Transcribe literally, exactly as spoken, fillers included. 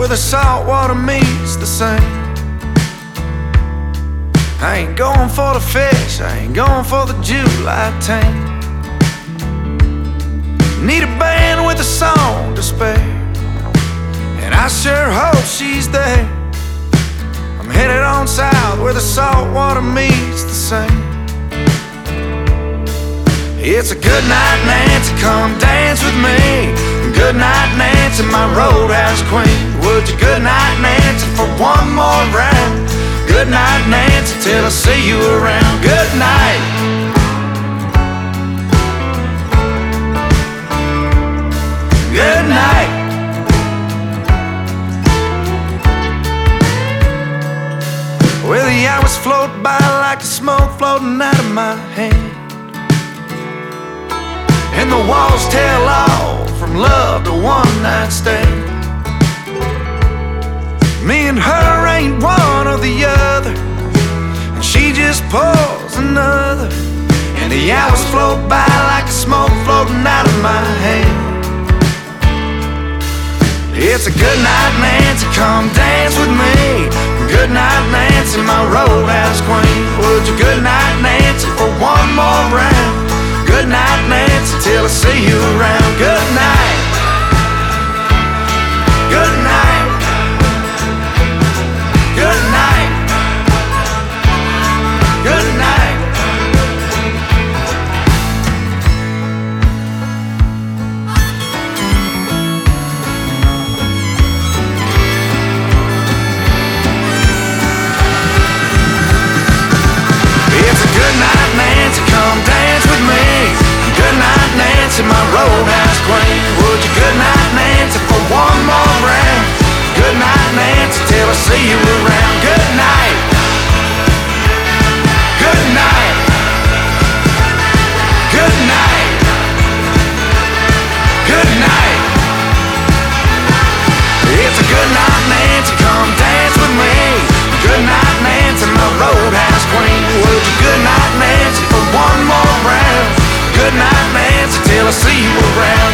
where the salt water meets the sand. I ain't going for the fish, I ain't going for the July tan. Need a band with a song to spare, and I sure hope she's there. I'm headed on south where the salt water meets the sand. It's a good night, Nancy, come dance with me. Good night, Nancy, my roadhouse queen. Would you good night, Nancy, for one more round? Good night, Nancy, till I see you around. Good night. Good night. Well, the hours float by like the smoke floating out of my hand, and the walls tell all from love to one night stand. Me and her ain't one or the other, and she just pulls another, and the hours float by like the smoke floating out of my hand. It's a good night, Nancy, come dance with me. Good night, Nancy, my roadhouse queen. Would you good night, Nancy, for one more round? Good night, Nancy, till I see you around. Good night. Good night. Good night. Good night. It's a good night, Nancy, come dance with me. Good night, Nancy, my roadhouse queen. Would you good night, Nancy, for one more round? Good night, Nancy, till I see you around. Good night. Good night. Good night. Good night. It's a good night, Nancy, come dance with me. Good night, Nancy, my roadhouse queen. Would you good night, Nancy, for one more round? Good night, Nancy, till I see you around.